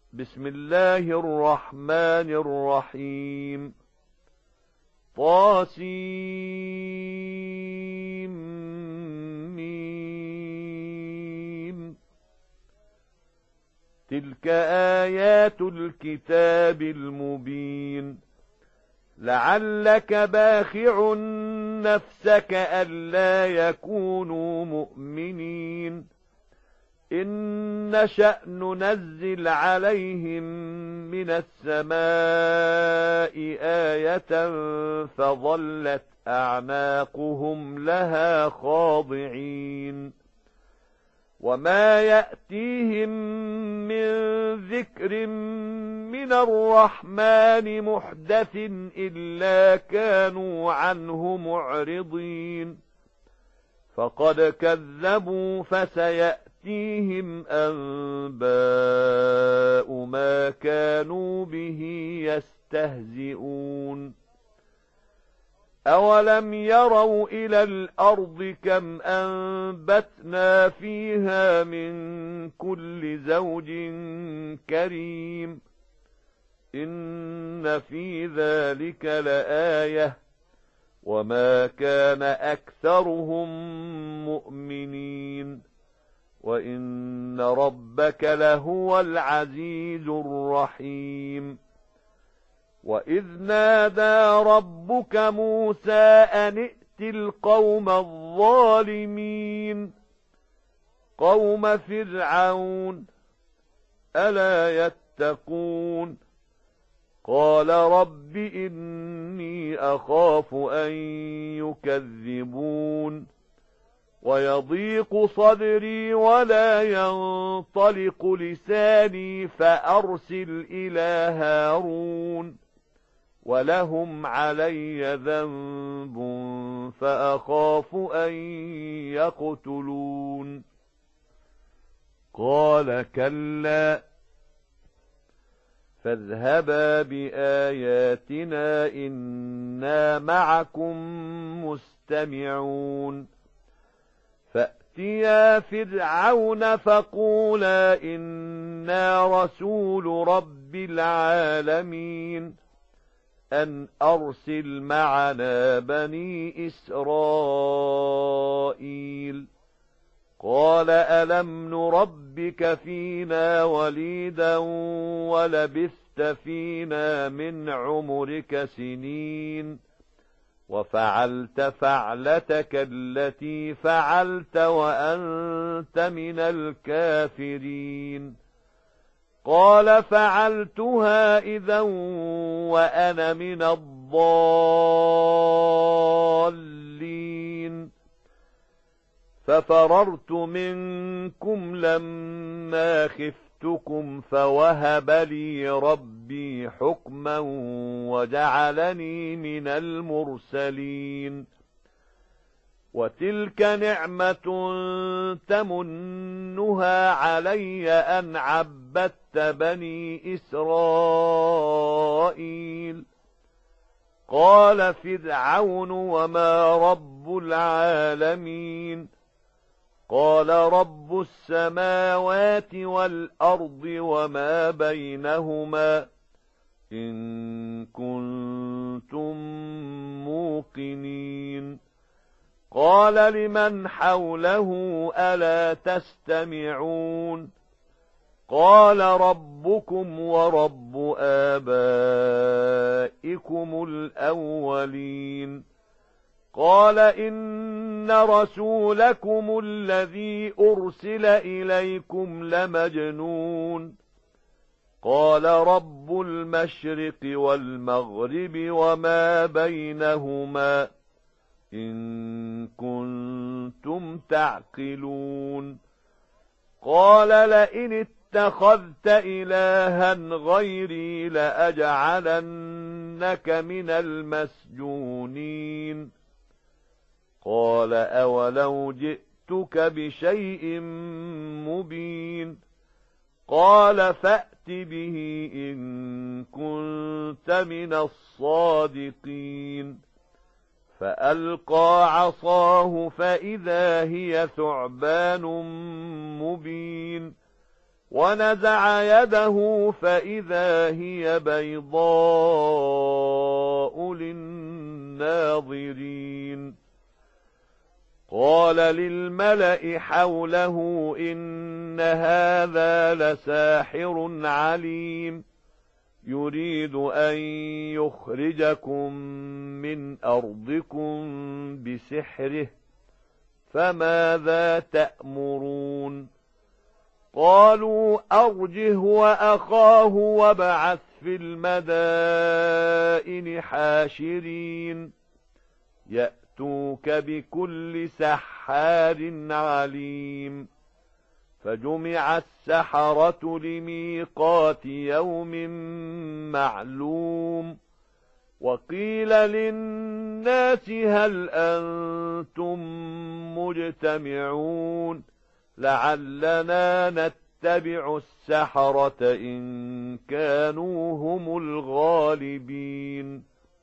بسم الله الرحمن الرحيم. طاسيم. تلك آيات الكتاب المبين. لعلك باخع نفسك ألا يكونوا مؤمنين. إن نشأ ننزل عليهم من السماء آية فظلت أعناقهم لها خاضعين. وما يأتيهم من ذكر من الرحمن محدث إلا كانوا عنه معرضين. فقد كذبوا فسيأتيهم أنباء ما كانوا به يستهزئون. أولم يروا إلى الأرض كم أنبتنا فيها من كل زوج كريم. إن في ذلك لآية وما كان أكثرهم مؤمنين وإن ربك لهو العزيز الرحيم. وإذ نادى ربك موسى أن ائت القوم الظالمين قوم فرعون ألا يتقون. قال رب إني أخاف أن يكذبون ويضيق صدري ولا ينطلق لساني فأرسل إلى هارون ولهم علي ذنب فأخاف أن يقتلون. قال كلا فاذهبا بآياتنا إنا معكم مستمعون. فأتيا فرعون فقولا إنا رسول رب العالمين أن أرسل معنا بني إسرائيل. قال ألم نربك فينا وليدا ولبثت فينا من عمرك سنين وفعلت فعلتك التي فعلت وأنت من الكافرين. قال فعلتها إذا وأنا من الضالين. ففررت منكم لما خفتكم فوهب لي ربي حكما وجعلني من المرسلين. وتلك نعمة تمنها علي أن عبدت بني إسرائيل. قال فرعون وما رب العالمين. قال رب السماوات والأرض وما بينهما إن كنتم موقنين. قال لمن حوله ألا تستمعون. قال ربكم ورب آبائكم الأولين. قال إن رسولكم الذي أرسل إليكم لمجنون. قال رب المشرق والمغرب وما بينهما إن كنتم تعقلون. قال لئن اتخذت إلها غيري لأجعلنك من المسجونين. قال أولو جئتك بشيء مبين. قال فأت به إن كنت من الصادقين. فألقى عصاه فإذا هي ثعبان مبين. ونزع يده فإذا هي بيضاء للناظرين قال للملأ حوله إن هذا لساحر عليم يريد أن يخرجكم من أرضكم بسحره فماذا تأمرون قالوا أرجه وأخاه وابعث في المدائن حاشرين يأتوك بكل سحار عليم فجمع السحرة لميقات يوم معلوم وقيل للناس هل أنتم مجتمعون لعلنا نتبع السحرة إن كانوا هم الغالبين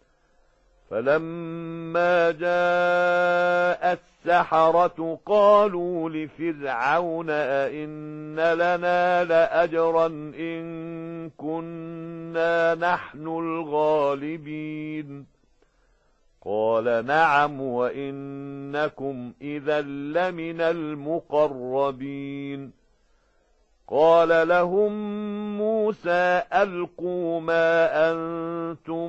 فلما جاء السحرة قالوا لفرعون أئن لنا لأجرا إن كنا نحن الغالبين قال نعم وإنكم إذا لمن المقربين قال لهم موسى ألقوا ما أنتم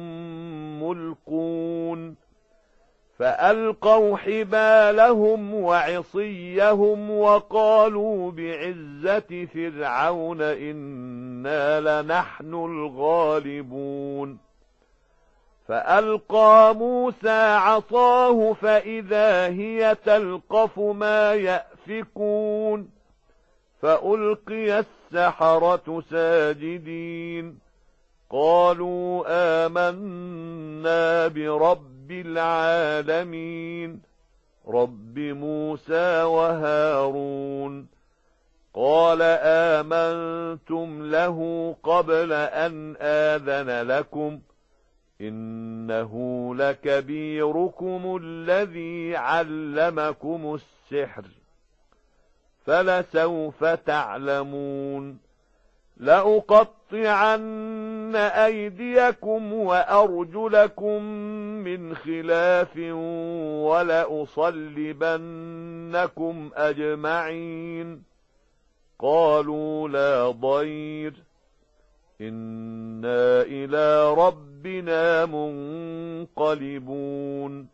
ملقون فألقوا حبالهم وعصيهم وقالوا بعزة فرعون إنا لنحن الغالبون فألقى موسى عصاه فإذا هي تلقف ما يأفكون فألقي السحرة ساجدين قالوا آمنا برب العالمين رب موسى وهارون قال آمنتم له قبل أن آذن لكم إنه لكبيركم الذي علمكم السحر فلسوف تعلمون لأقطعن أيديكم وأرجلكم من خلاف ولأصلبنكم أجمعين قالوا لا ضير إنا إلى ربنا منقلبون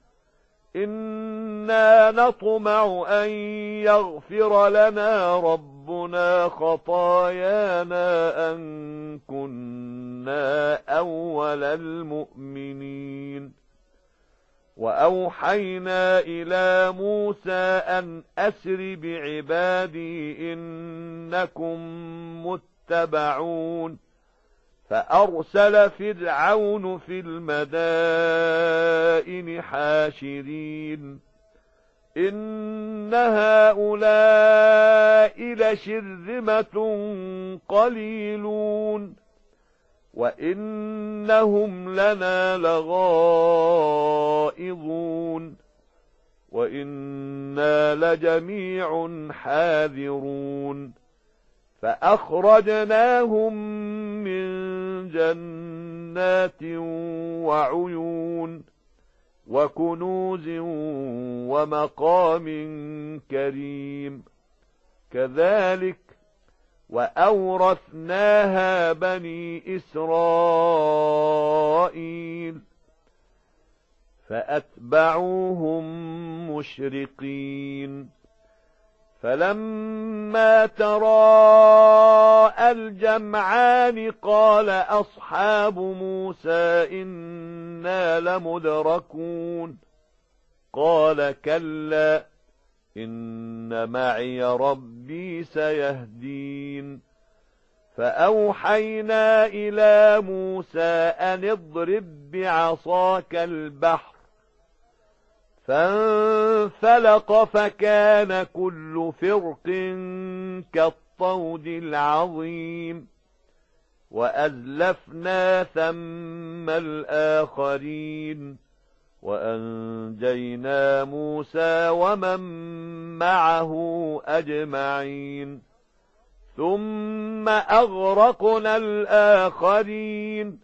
إنا نطمع أن يغفر لنا ربنا خطايانا أن كنا أول المؤمنين وأوحينا إلى موسى أن أسر بعبادي إنكم متبعون فأرسل فرعون في المدائن حاشرين إن هؤلاء لشرذمة قليلون وإنهم لنا لغائظون وإنا لجميع حاذرون فأخرجناهم من جنات وعيون وكنوز ومقام كريم كذلك وأورثناها بني إسرائيل فأتبعوهم مشرقين فلما تراءى الجمعان قال أصحاب موسى إنا لمدركون قال كلا إن معي ربي سيهدين فأوحينا إلى موسى أن اضرب بعصاك البحر فانفلق فكان كل فرق كالطود العظيم وأزلفنا ثم الآخرين وأنجينا موسى ومن معه أجمعين ثم أغرقنا الآخرين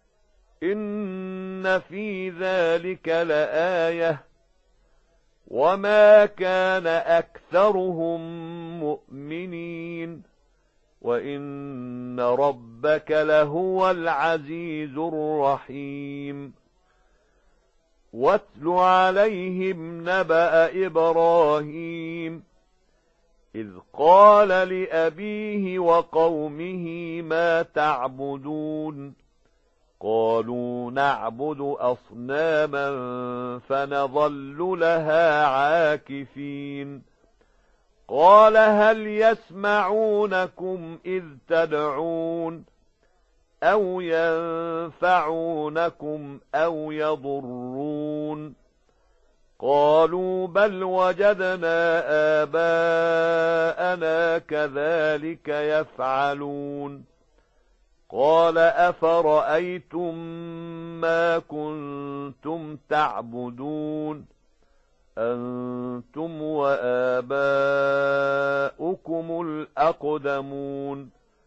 إن في ذلك لآية وما كان أكثرهم مؤمنين وإن ربك لهو العزيز الرحيم واتل عليهم نبأ إبراهيم إذ قال لأبيه وقومه ما تعبدون قالوا نعبد أصناما فنظل لها عاكفين قال هل يسمعونكم إذ تدعون أو ينفعونكم أو يضرون قالوا بل وجدنا آباءنا كذلك يفعلون قال أفرأيتم ما كنتم تعبدون أنتم وآباؤكم الأقدمون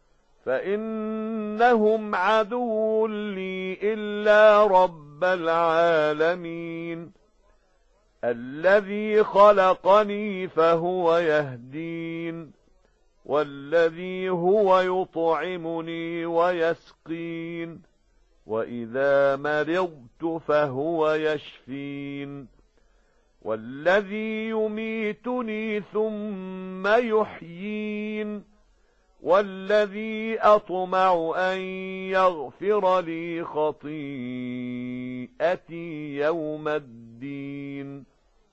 فإنهم عدو لي إلا رب العالمين الذي خلقني فهو يهدين والذي هو يطعمني ويسقين وإذا مرضت فهو يشفين والذي يميتني ثم يحيين والذي أطمع أن يغفر لي خطيئتي يوم الدين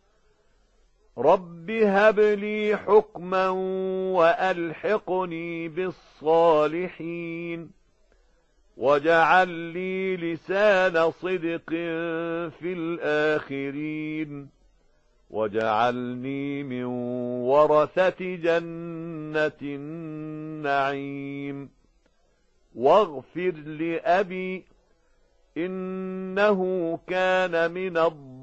رب هب لي حكما وألحقني بالصالحين واجعل لي لسان صدق في الآخرين واجعلني من ورثة جنة النعيم واغفر لأبي إنه كان من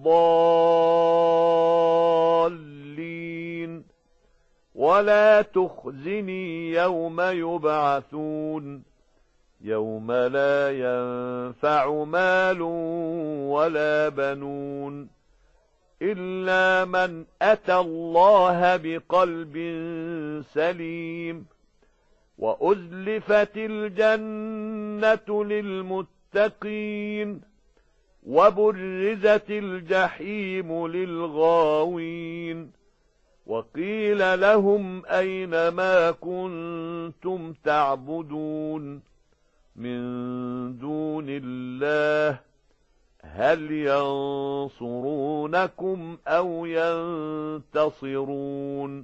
الضالين ولا تخزني يوم يبعثون يوم لا ينفع مال ولا بنون إلا من أتى الله بقلب سليم وأزلفت الجنة للمتقين وبرزت الجحيم للغاوين وقيل لهم أين ما كنتم تعبدون من دون الله هل ينصرونكم أو ينتصرون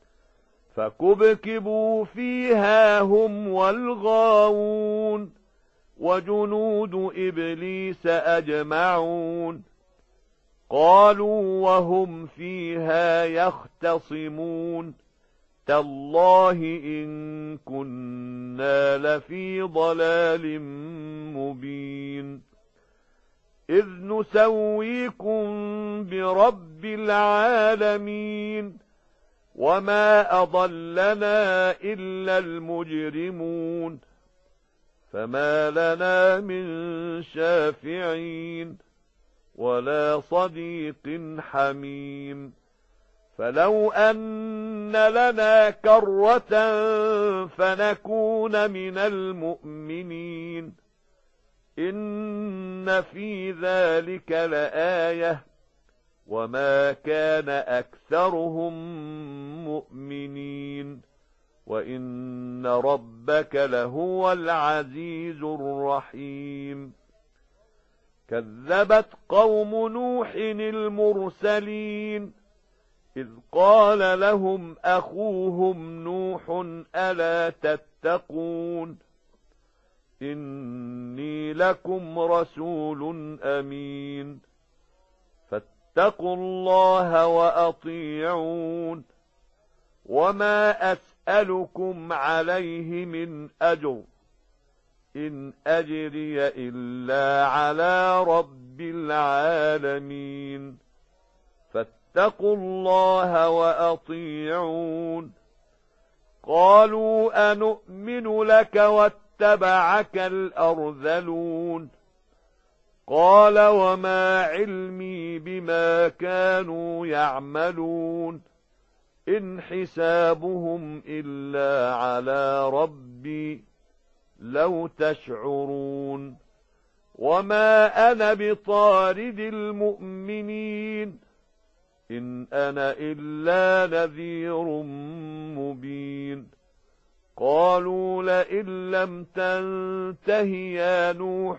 فكبكبوا فيها هم والغاوون وجنود إبليس أجمعون قالوا وهم فيها يختصمون تالله إن كنا لفي ضلال مبين إذ نسويكم برب العالمين وما أضلنا إلا المجرمون فما لنا من شافعين ولا صديق حميم فلو أن لنا كرة فنكون من المؤمنين إن في ذلك لآية وما كان أكثرهم مؤمنين وإن ربك لهو العزيز الرحيم كذبت قوم نوح المرسلين إذ قال لهم أخوهم نوح ألا تتقون إني لكم رسول أمين فاتقوا الله وأطيعون وما أسألكم عليه من أجر إن أجري إلا على رب العالمين فاتقوا الله وأطيعون قالوا أنؤمن لك واتبعك الأرذلون قال وما علمي بما كانوا يعملون إن حسابهم إلا على ربي لو تشعرون وما أنا بطارد المؤمنين إن أنا إلا نذير مبين قالوا لئن لم تنته يا نوح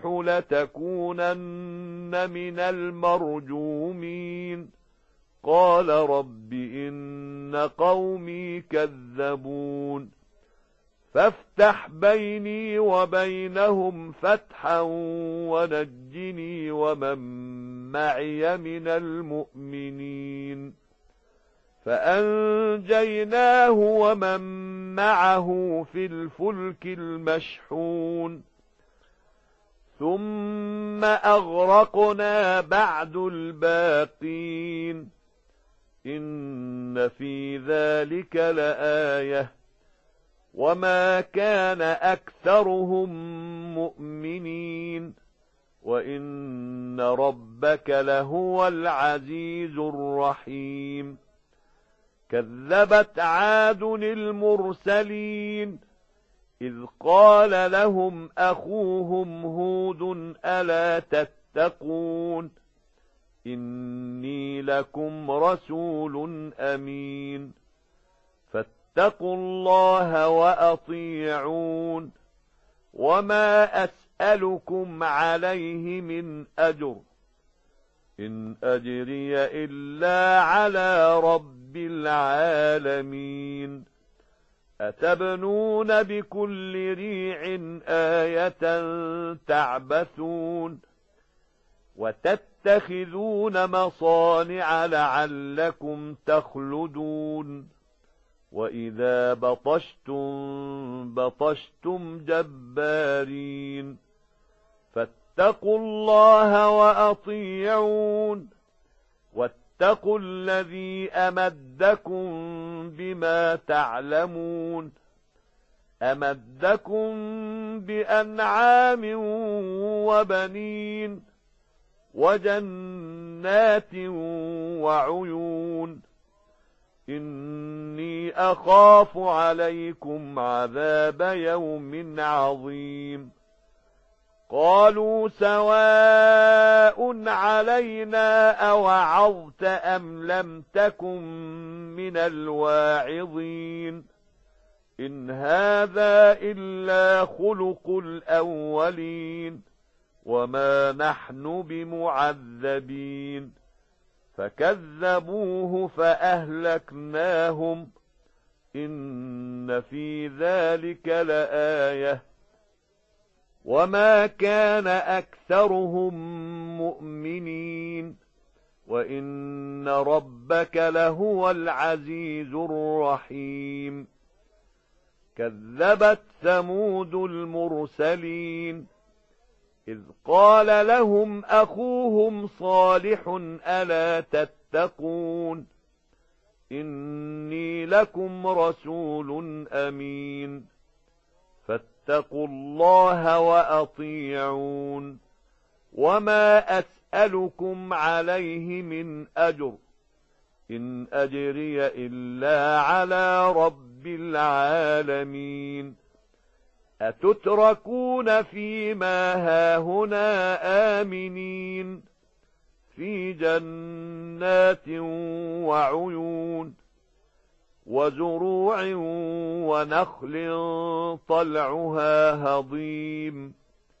لتكونن من المرجومين قال رب إن قومي كذبون فافتح بيني وبينهم فتحا ونجني ومن معي من المؤمنين فأنجيناه ومن معه في الفلك المشحون ثم أغرقنا بعد الباقين إن في ذلك لآية وما كان أكثرهم مؤمنين وإن ربك لهو العزيز الرحيم كذبت عاد المرسلين إذ قال لهم أخوهم هود ألا تتقون إني لكم رسول أمين فاتقوا الله وأطيعون وما أسألكم عليه من أجر إن أجري إلا على رب العالمين أتبنون بكل ريع آية تعبثون وتتخذون مصانع لعلكم تخلدون وإذا بطشتم بطشتم جبارين فاتقوا الله وأطيعون واتقوا الذي أمدكم بما تعلمون أمدكم بأنعام وبنين وجنات وعيون إني أخاف عليكم عذاب يوم عظيم قالوا سواء علينا أوعظت أم لم تكن من الواعظين إن هذا إلا خلق الأولين وما نحن بمعذبين فكذبوه فأهلكناهم إن في ذلك لآية وما كان أكثرهم مؤمنين وإن ربك لهو العزيز الرحيم كذبت ثمود المرسلين إذ قال لهم أخوهم صالح ألا تتقون إني لكم رسول أمين فاتقوا الله وأطيعون وما أسألكم عليه من أجر إن أجري إلا على رب العالمين أتتركون فيما هاهنا آمنين في جنات وعيون وزروع ونخل طلعها هضيم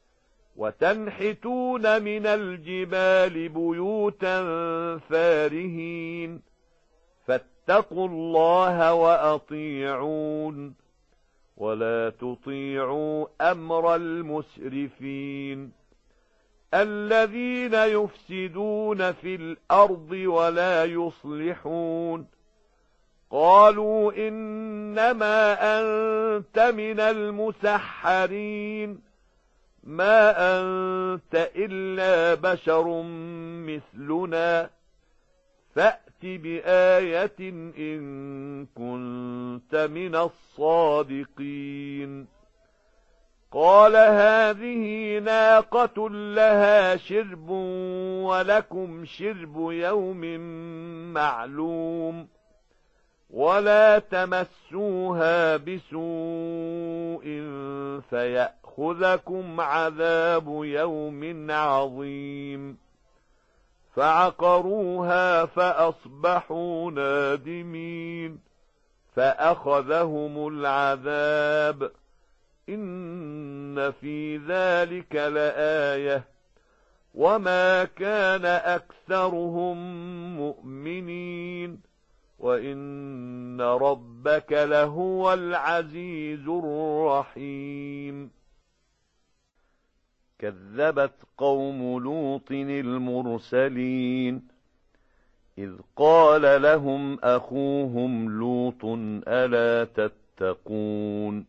وتنحتون من الجبال بيوتا فارهين فاتقوا الله وأطيعون ولا تطيعوا أمر المسرفين الذين يفسدون في الأرض ولا يصلحون قالوا إنما أنت من المسحرين ما أنت إلا بشر مثلنا فأت بآية إن كنت من الصادقين. قال هذه ناقة لها شرب ولكم شرب يوم معلوم ولا تمسوها بسوء فيأخذكم عذاب يوم عظيم. فعقروها فأصبحوا نادمين فأخذهم العذاب إن في ذلك لآية وما كان أكثرهم مؤمنين وإن ربك لهو العزيز الرحيم. كذبت قوم لوط المرسلين إذ قال لهم أخوهم لوط ألا تتقون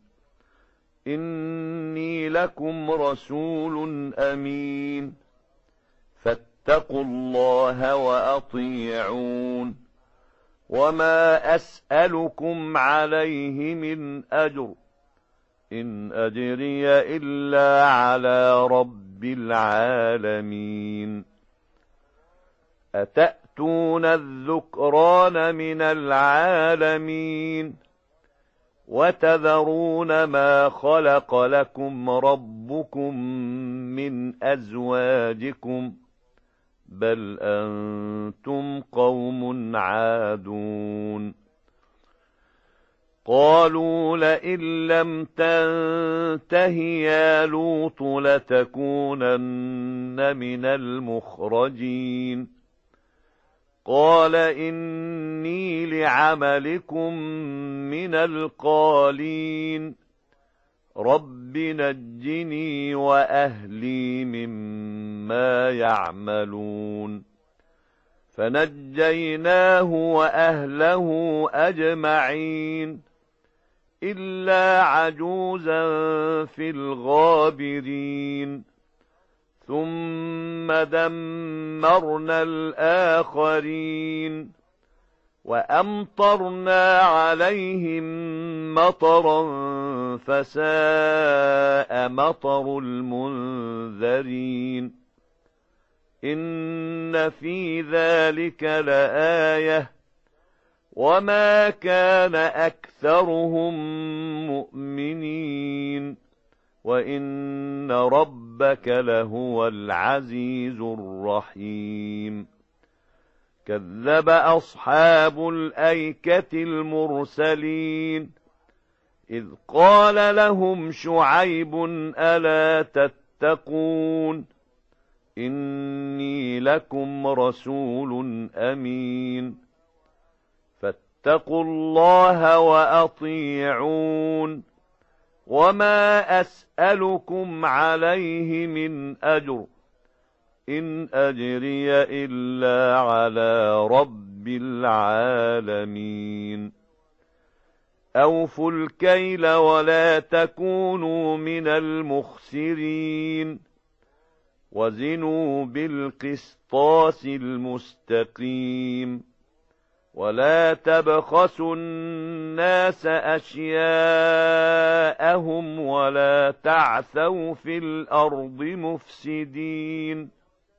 إني لكم رسول أمين فاتقوا الله وأطيعون وما أسألكم عليه من أجر إن أجري إلا على رب العالمين. أتأتون الذكران من العالمين وتذرون ما خلق لكم ربكم من أزواجكم بل أنتم قوم عادون. قالوا لئن لم تنته يا لوط لتكونن من المخرجين. قال إني لعملكم من القالين رب نجني وأهلي مما يعملون. فنجيناه وأهله أجمعين إلا عجوزا في الغابرين. ثم دمرنا الآخرين وأمطرنا عليهم مطرا فساء مطر المنذرين. إن في ذلك لآية وما كان أكثرهم مؤمنين وإن ربك لهو العزيز الرحيم. كذب أصحاب الأيكة المرسلين إذ قال لهم شعيب ألا تتقون إني لكم رسول أمين فاتقوا الله وأطيعون وما أسألكم عليه من أجر إن أجري إلا على رب العالمين. أوفوا الكيل ولا تكونوا من المخسرين وزنوا بالقسطاس المستقيم ولا تبخسوا الناس أشياءهم ولا تعثوا في الأرض مفسدين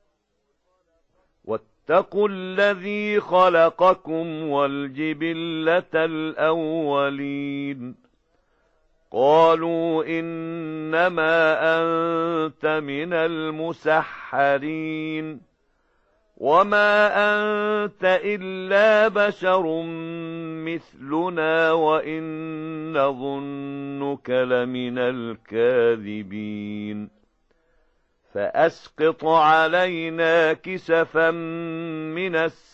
واتقوا الذي خلقكم والجبلة الأولين. قالوا إنما أنت من المسحرين وما أنت إلا بشر مثلنا وإن نظنك لمن الكاذبين. فأسقط علينا كسفا من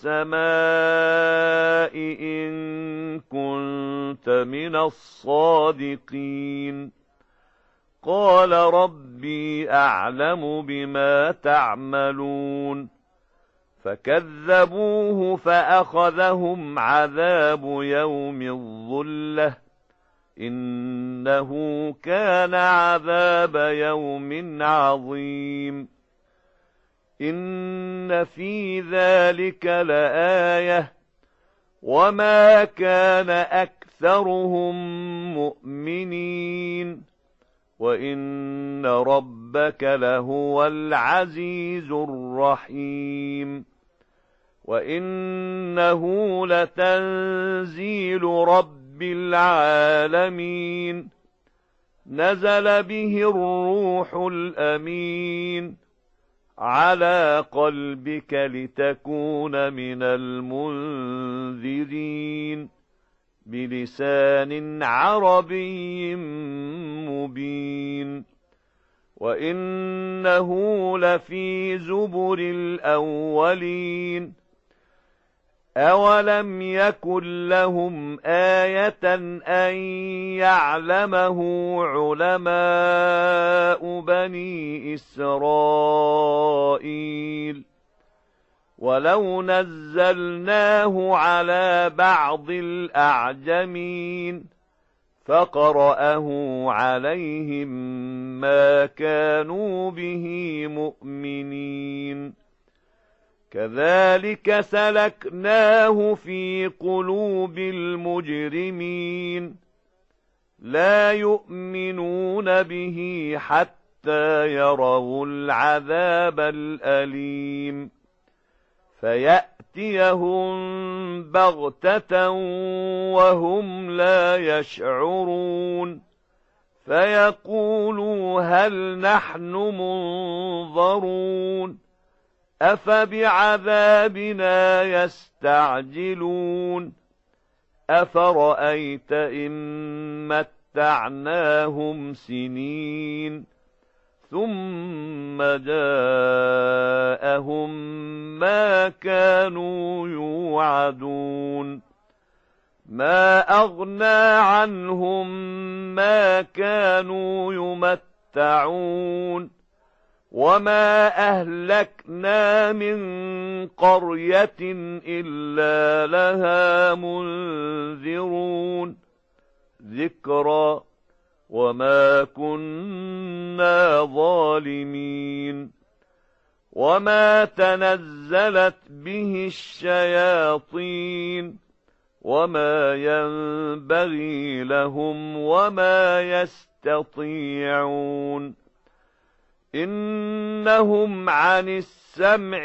السماء إن كنت من الصادقين. قال ربي أعلم بما تعملون فكذبوه فأخذهم عذاب يوم الظلة إنه كان عذاب يوم عظيم. إن في ذلك لآية وما كان أكثرهم مؤمنين وإن ربك لهو العزيز الرحيم وإنه لتنزيل رب العالمين نزل به الروح الأمين على قلبك لتكون من المنذرين بلسان عربي مبين وإنه لفي زبر الأولين أولم يكن لهم آية أن يعلمه علماء بني إسرائيل ولو نزلناه على بعض الأعجمين فقرأه عليهم ما كانوا به مؤمنين كذلك سلكناه في قلوب المجرمين لا يؤمنون به حتى يروا العذاب الأليم فيأتيهم بغتة وهم لا يشعرون فيقولوا هل نحن منظرون أفبعذابنا يستعجلون أفرأيت إن متعناهم سنين ثم جاءهم ما كانوا يوعدون ما أغنى عنهم ما كانوا يمتعون وما أهلكنا من قرية إلا لها منذرون ذكرى وما كنا ظالمين وما تنزلت به الشياطين وما ينبغي لهم وما يستطيعون إنهم عن السمع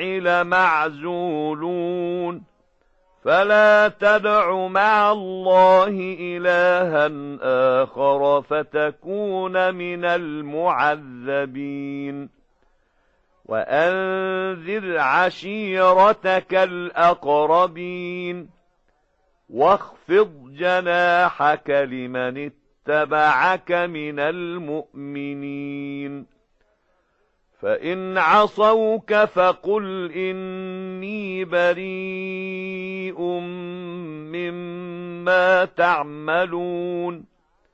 لمعزولون فلا تدع مع الله إلها آخر فتكون من المعذبين وأنذر عشيرتك الأقربين واخفض جناحك لمن اتبعك من المؤمنين فإن عصوك فقل إني بريء مما تعملون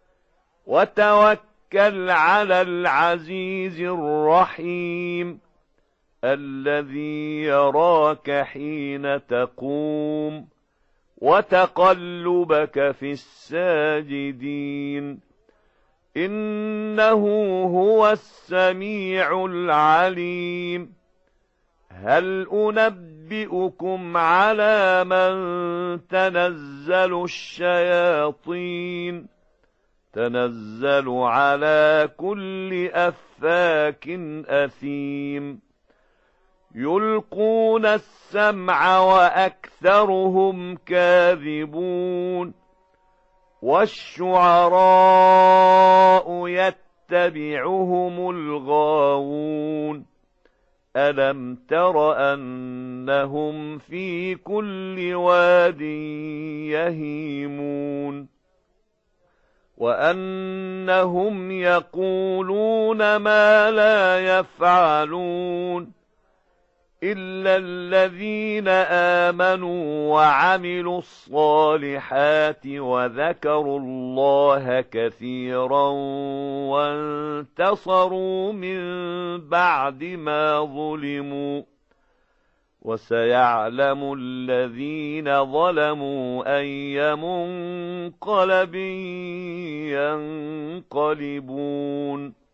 وتوكل على العزيز الرحيم الذي يراك حين تقوم وتقلبك في الساجدين إنه هو السميع العليم هل أنبئكم على من تنزل الشياطين تنزل على كل أفاك أثيم يلقون السمع وأكثرهم كاذبون والشعراء يتبعهم الغاوون ألم تر أنهم في كل واد يهيمون وأنهم يقولون ما لا يفعلون إلا الذين آمنوا وعملوا الصالحات وذكروا الله كثيرا وانتصروا من بعد ما ظلموا وسيعلم الذين ظلموا أي منقلب ينقلبون